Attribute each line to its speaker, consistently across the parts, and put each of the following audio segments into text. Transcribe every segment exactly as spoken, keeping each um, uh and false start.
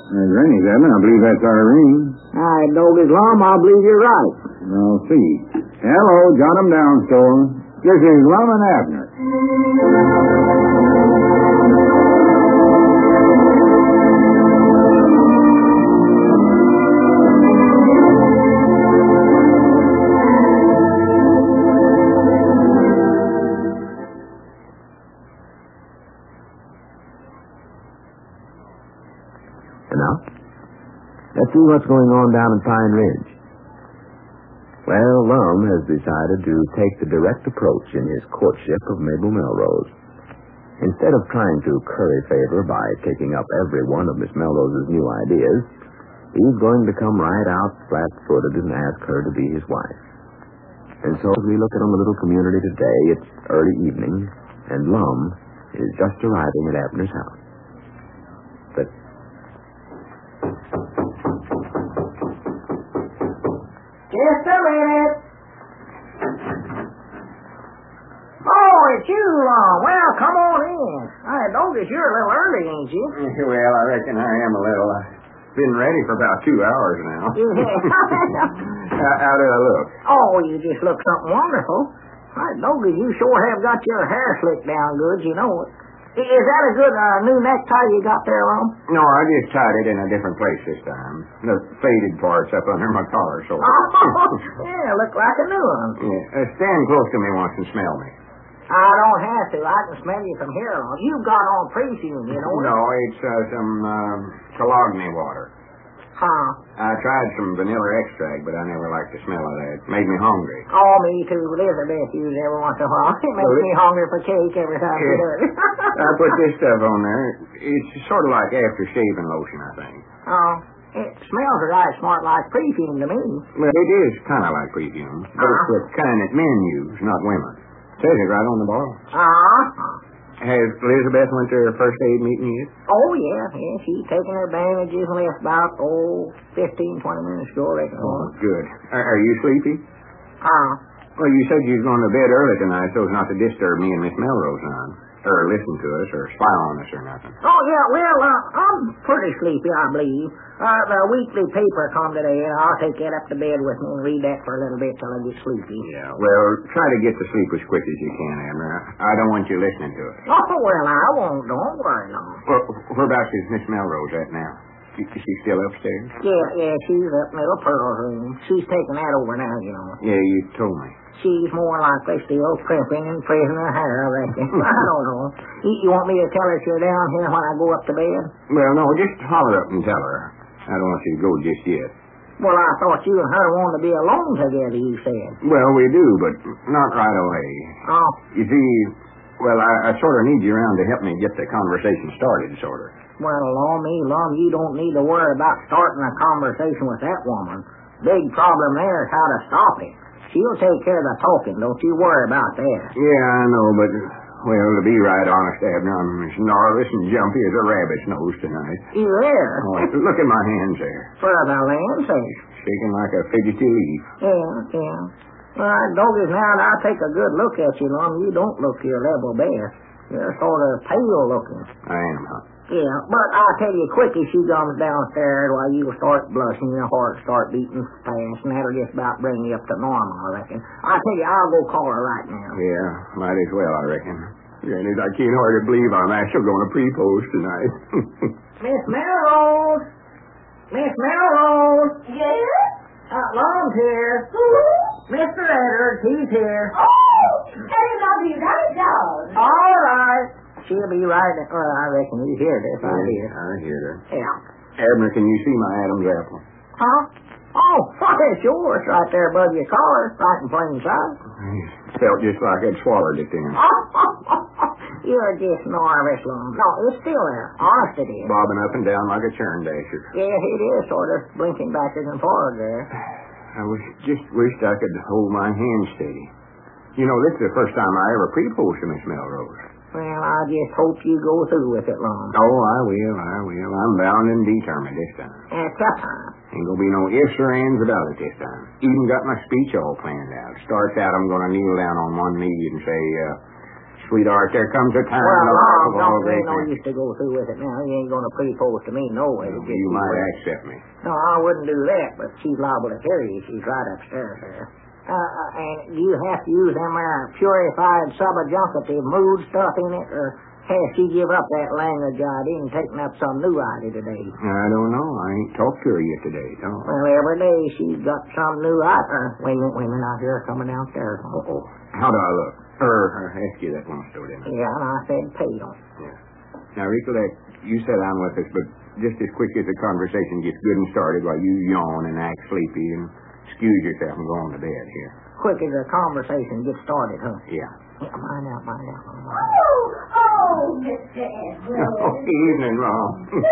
Speaker 1: There's Rennie's, Abner. I believe that's Irene.
Speaker 2: All right, Doggy Lum, I believe you're right.
Speaker 1: I'll see. Hello, jot 'em down, Stone. This is Lum and Abner.
Speaker 3: Let's see what's going on down in Pine Ridge. Well, Lum has decided to take the direct approach in his courtship of Mabel Melrose. Instead of trying to curry favor by taking up every one of Miss Melrose's new ideas, he's going to come right out flat-footed and ask her to be his wife. And so as we look at the little community today, it's early evening, and Lum is just arriving at Abner's house. But
Speaker 2: just a minute. Oh, it's you, Lum. Well, come on in. I noticed you're a little early, ain't you?
Speaker 1: Well, I reckon I am a little. I've been ready for about two hours now. how, how did I look?
Speaker 2: Oh, you just look something wonderful. I noticed you sure have got your hair slicked down good, you know it. Is that a good uh, new necktie you got there, Lum?
Speaker 1: No, I just tied it in a different place this time. The faded part's up under my collar, so.
Speaker 2: Oh, yeah, look like a new one.
Speaker 1: Yeah. Uh, stand close to me once and smell me.
Speaker 2: I don't have to. I can smell you from here on. You've got on perfume, you know.
Speaker 1: No, it's uh, some um, Cologne water.
Speaker 2: Huh?
Speaker 1: I tried some vanilla extract, but I never liked the smell of that. It made me hungry.
Speaker 2: Oh, me too. Elizabeth used it every once in a while. It makes well, me hungry for cake every time she does it.
Speaker 1: I put this stuff on there. It's sort of like after-shaving lotion, I think.
Speaker 2: Oh, it smells right smart like perfume to me.
Speaker 1: Well, it is kind of like perfume, but uh-huh. It's the kind that men use, not women. It says it right on the bottle.
Speaker 2: Uh-huh.
Speaker 1: Has Elizabeth went to her first aid meeting yet?
Speaker 2: Oh, yeah, yeah. She's taken her bandages and left about, oh, fifteen, twenty minutes ago, I reckon.
Speaker 1: Oh, good. Are, are you sleepy?
Speaker 2: Uh,
Speaker 1: well, you said you was going to bed early tonight so as not to disturb me and Miss Melrose on. Or listen to us, or spy on us, or nothing.
Speaker 2: Oh, yeah, well, uh, I'm pretty sleepy, I believe. Uh, the weekly paper come today, and I'll take that up to bed with me and read that for a little bit till I get sleepy.
Speaker 1: Yeah, well, try to get to sleep as quick as you can, Abner. I don't want you listening to it.
Speaker 2: Oh, well, I won't. Don't worry, no.
Speaker 1: Well, whereabouts is Miss Melrose at now? Is she still upstairs?
Speaker 2: Yeah, yeah, she's up in the Pearl's room. She's taking that over now, you know.
Speaker 1: Yeah, you told me.
Speaker 2: She's more likely still crimping and freezing her hair, I reckon. I don't know. You, you want me to tell her you're down here when I go up to bed?
Speaker 1: Well, no, just holler up and tell her. I don't want you to go just yet.
Speaker 2: Well, I thought you and her wanted to be alone together, you said.
Speaker 1: Well, we do, but not right away.
Speaker 2: Oh.
Speaker 1: You see, well, I, I sort of need you around to help me get the conversation started, sort of.
Speaker 2: Well, along me, Lum, you don't need to worry about starting a conversation with that woman. Big problem there is how to stop it. She'll take care of the talking. Don't you worry about that.
Speaker 1: Yeah, I know, but, well, to be right honest, Abner, I'm as nervous and jumpy as a rabbit's nose tonight.
Speaker 2: You there?
Speaker 1: Oh, look at my hands there.
Speaker 2: For the land's sake.
Speaker 1: Shaking like a fidgety leaf.
Speaker 2: Yeah, yeah. Well, I notice now that I take a good look at you, Lum, you don't look your level best. You're sort of pale looking.
Speaker 1: I am, huh?
Speaker 2: Yeah, but I'll tell you quick, if she comes downstairs while you start blushing, your heart start beating fast, and that'll just about bring you up to normal, I reckon. I'll tell you, I'll go call her right now.
Speaker 1: Yeah, might as well, I reckon. Granted, I can't hardly believe I'm actually going to pre-pose tonight.
Speaker 2: Miss Melrose! Miss Melrose!
Speaker 4: Yes?
Speaker 2: Uh, Lum's here.
Speaker 4: Who?
Speaker 2: Mister Edwards, he's here.
Speaker 4: Oh! And I'll be right down.
Speaker 2: All right. She'll be right. Well, I reckon he's here this
Speaker 1: yeah,
Speaker 2: idea.
Speaker 1: I hear her.
Speaker 2: Yeah.
Speaker 1: Abner, can you see my Adam's apple?
Speaker 2: Huh? Oh, why, it's yours right there above your collar, right in plain sight.
Speaker 1: It felt just like I'd swallowed it then.
Speaker 2: You're just nervous, Lum. No, it's still there. Honest it is.
Speaker 1: Bobbing up and down like a churn dasher.
Speaker 2: Yeah, it is sort of blinking backwards and forward there.
Speaker 1: I was just wished I could hold my hand steady. You know, this is the first time I ever pre-posed to Miss Melrose.
Speaker 2: Well, I just hope you go through with it, Lum.
Speaker 1: Oh, I will, I will. I'm bound and determined this time.
Speaker 2: That's that time.
Speaker 1: Ain't gonna be no ifs or ands about it this time. Even got my speech all planned out. Starts out, I'm gonna kneel down on one knee and say, uh, sweetheart, there comes a time...
Speaker 2: Well,
Speaker 1: the
Speaker 2: Lum,
Speaker 1: life of all
Speaker 2: don't
Speaker 1: great
Speaker 2: ain't no
Speaker 1: men.
Speaker 2: use to go through with it now. You ain't going to pre-post to me no way. To get
Speaker 1: You might
Speaker 2: away.
Speaker 1: accept me.
Speaker 2: No, I wouldn't do that, but she's liable to carry you. She's right upstairs there. Uh, uh, and do you have to use them there purified subadjunctive mood stuff in it, or has she give up that language idea and taken up some new idea today?
Speaker 1: I don't know. I ain't talked to her yet today, no.
Speaker 2: Well, every day she's got some new idea. Wait a minute, wait a minute, I hear her coming downstairs.
Speaker 1: Uh-oh. How do I look? Er, I asked you that once, though, didn't I?
Speaker 2: Yeah, and I said pale.
Speaker 1: Yeah. Now, recollect, you said I'm with us, but just as quick as the conversation gets good and started, while you yawn and act sleepy and excuse yourself and go on to bed here.
Speaker 2: Quick as the conversation gets started, huh?
Speaker 1: Yeah.
Speaker 2: Yeah, mind out, mind out. Mind out.
Speaker 4: Oh, oh, Mister Edward.
Speaker 1: Oh, evening, Mom.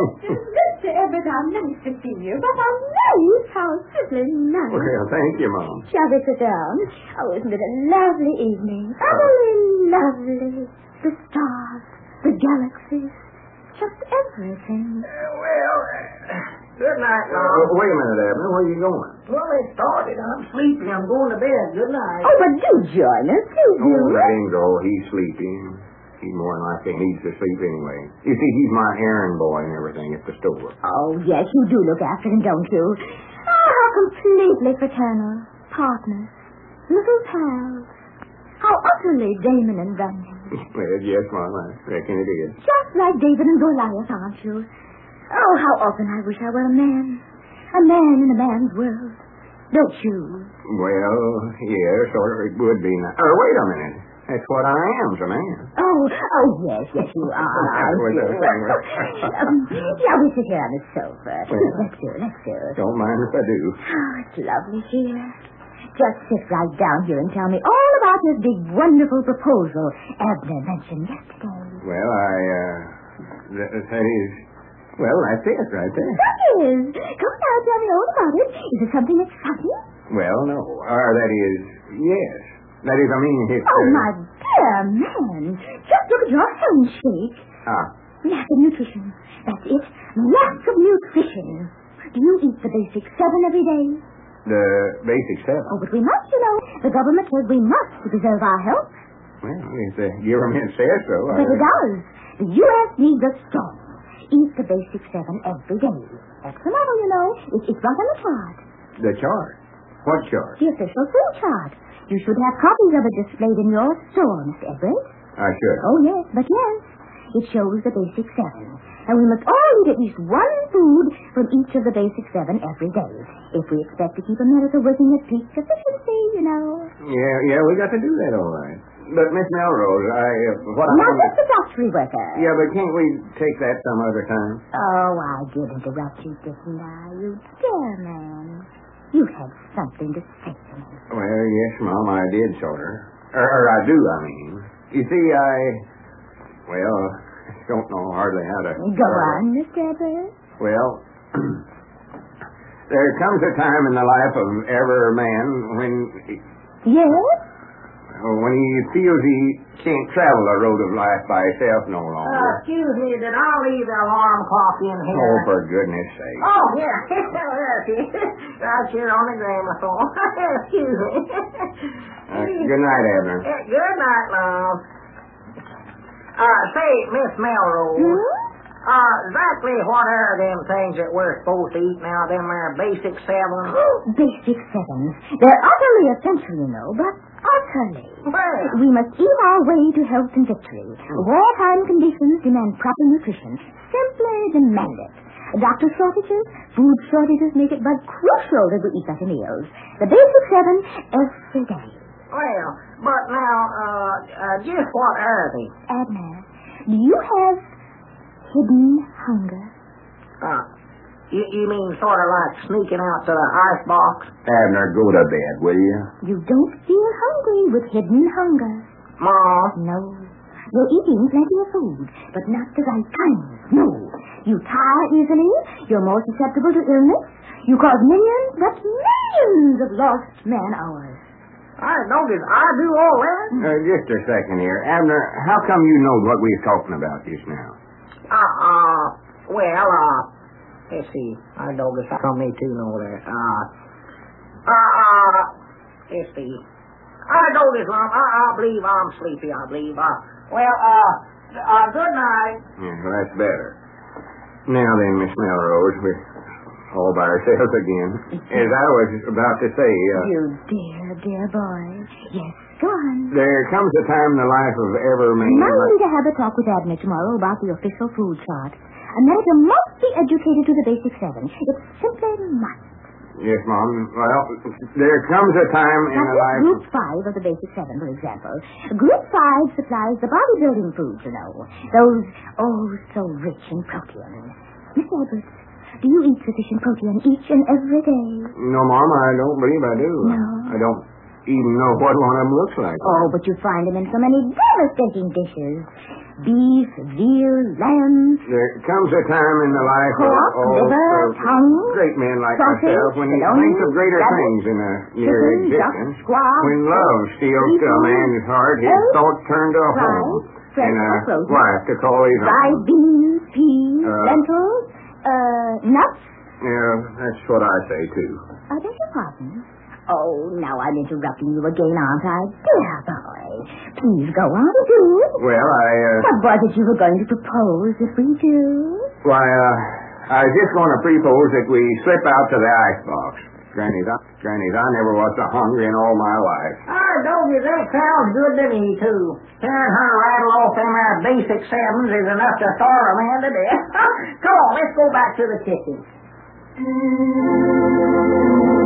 Speaker 4: Mister Edward, how nice to see you. But how nice, how simply nice.
Speaker 1: Well, thank you, Mom.
Speaker 4: Shall we sit down? Oh, isn't it a lovely evening? Utterly lovely. The stars, the galaxies, just everything.
Speaker 2: Uh, well, uh, good night,
Speaker 1: Uh,
Speaker 2: Mom.
Speaker 1: wait a minute, Abner. Where are you going?
Speaker 2: Well, it started. I'm sleepy. I'm going to bed. Good night.
Speaker 4: Oh, but do join us, do
Speaker 1: Oh,
Speaker 4: you?
Speaker 1: let him go. He's sleeping. He more than likely needs to sleep anyway. You see, he's my errand boy and everything at the store.
Speaker 4: Oh, yes, you do look after him, don't you? Oh, how completely fraternal. Partners. Little pals. How utterly Damon and Bunyan.
Speaker 1: Well, yes, Mom, I reckon it is.
Speaker 4: Just like David and Goliath, aren't you? Oh, how often I wish I were a man. A man in a man's world. Don't you?
Speaker 1: Well, yeah, sort of. It would be nice. Oh, wait a minute. That's what I am's a man.
Speaker 4: Oh, oh, yes, yes, you are.
Speaker 1: That was a thing.
Speaker 4: um, shall we sit here on the sofa?
Speaker 1: Well.
Speaker 4: Let's do, let's do.
Speaker 1: Don't mind if I do.
Speaker 4: Oh, it's lovely here. Just sit right down here and tell me all about this big, wonderful proposal Abner mentioned yesterday.
Speaker 1: Well, I, uh, that, that is, well, that's it right there.
Speaker 4: That is. Come now, tell me all about it. Is it something exciting?
Speaker 1: Well, no. Uh, that is, yes. That is, I mean, it's...
Speaker 4: Oh,
Speaker 1: uh,
Speaker 4: my dear man. Just look at your handshake.
Speaker 1: Ah,
Speaker 4: Massive nutrition. That's it. Massive nutrition. Do you eat the basic seven every day?
Speaker 1: the basic seven.
Speaker 4: Oh, but we must, you know. The government says we must to preserve our health.
Speaker 1: Well, if the government says so, I...
Speaker 4: But it does. The U S needs us strong. Eat the basic seven every day. That's the level, you know. It, it's right on the chart.
Speaker 1: The chart? What chart?
Speaker 4: The official food chart. You should have copies of it displayed in your store, Mister Everett.
Speaker 1: I should.
Speaker 4: Oh, yes, but yes. It shows the basic seven. And we must all eat at least one food from each of the basic seven every day, if we expect to keep America working at peak efficiency, you know.
Speaker 1: Yeah, yeah, we got to do that, all right. But, Miss Melrose, I... Uh, what
Speaker 4: Not
Speaker 1: I...
Speaker 4: just the factory worker.
Speaker 1: Yeah, but can't we take that some other time?
Speaker 4: Oh, I did interrupt you, didn't I, you dear man? You had something to say to me.
Speaker 1: Well, yes, Mom, I did, sort of. Or, or I do, I mean. You see, I... Well, I don't know hardly how to...
Speaker 4: Go on, Mister Everett.
Speaker 1: Well, there comes a time in the life of every man when...
Speaker 4: Yes?
Speaker 1: When he feels he can't travel the road of life by himself no
Speaker 2: Uh,
Speaker 1: longer.
Speaker 2: excuse me, did I leave the alarm clock in here?
Speaker 1: Oh, for goodness sake.
Speaker 2: Oh, yeah. There she is. Right here on the gramophone. Excuse me.
Speaker 1: Uh, good night, Abner.
Speaker 2: Uh, good night, love. Uh, say, Miss Melrose,
Speaker 4: Hmm?
Speaker 2: uh, exactly what are them things that we're supposed to eat now, them there basic seven?
Speaker 4: Basic sevens. They're utterly essential, you know, but utterly.
Speaker 2: Well,
Speaker 4: We must eat our way to health and victory. Wartime conditions demand proper nutrition. Simply demand it. Doctor shortages, food shortages make it but crucial that we eat better meals. The basic seven every day.
Speaker 2: well, but now, uh, uh, just what are they?
Speaker 4: Abner, do you have hidden hunger?
Speaker 2: Uh, you, you mean sort of like sneaking out to the icebox?
Speaker 1: Abner, go to bed, will you?
Speaker 4: You don't feel hungry with hidden hunger.
Speaker 2: Mom?
Speaker 4: No. You're eating plenty of food, but not the right kind. No. You tire easily. You're more susceptible to illness. You cause millions, but millions of lost man hours.
Speaker 2: I noticed I do all that.
Speaker 1: Uh, just a second here. Abner, how come you know what we were talking about just now?
Speaker 2: Uh, uh, well, uh, let's see. I noticed from me too know that. Uh, uh, uh, let's see. I noticed, Mom. I, I believe I'm sleepy, I believe. Uh, Well, uh, uh, good night.
Speaker 1: Yeah, well, that's better. Now then, Miss Melrose, we're all by ourselves again. As I was about to say, uh...
Speaker 4: You dear, dear boy. Yes, go on.
Speaker 1: There comes a time in the life of every man...
Speaker 4: Remind me to have a talk with Abner tomorrow about the official food chart. America must be educated to the basic seven. It simply must.
Speaker 1: Yes, Mom. Well, there comes a time in
Speaker 4: Now,
Speaker 1: the life...
Speaker 4: Group five of the basic seven, for example. Group five supplies the bodybuilding foods, you know. Those, oh, so rich in protein. Miss Edwards, do you eat sufficient protein each and every day?
Speaker 1: No, Mom, I don't believe I do.
Speaker 4: No.
Speaker 1: I don't even know what one of them looks like.
Speaker 4: Oh, but you find them in so many devastating dishes. Beef, veal, lamb.
Speaker 1: There comes a time in the life
Speaker 4: Pork,
Speaker 1: of all
Speaker 4: liver,
Speaker 1: of
Speaker 4: tongue,
Speaker 1: great men like
Speaker 4: sausage,
Speaker 1: myself when he
Speaker 4: bologna,
Speaker 1: thinks of greater
Speaker 4: rabbit,
Speaker 1: things in a near
Speaker 4: chicken, duck,
Speaker 1: existence.
Speaker 4: squash,
Speaker 1: When love steals to a
Speaker 4: seafood,
Speaker 1: man's heart, his
Speaker 4: eggs,
Speaker 1: thoughts turn to a
Speaker 4: fries,
Speaker 1: home
Speaker 4: fresh
Speaker 1: and a
Speaker 4: or frozen,
Speaker 1: wife to call his
Speaker 4: fried
Speaker 1: own.
Speaker 4: beans, peas,
Speaker 1: Uh,
Speaker 4: lentils, uh, nuts.
Speaker 1: Yeah, that's what I say, too.
Speaker 4: I beg your pardon? Oh, now I'm interrupting you again, aren't I? Dear boy, please go on, do.
Speaker 1: Well, I, uh...
Speaker 4: What was it you were going to propose if we do?
Speaker 1: Why, uh, I was just going to propose that we slip out to the icebox. Granny's, I, Granny's, I never was so hungry in all my life.
Speaker 2: I told you that sounds good to me, too. Hearing her rattle off them there basic sevens is enough to starve a man to death. Come on, let's go back to the kitchen.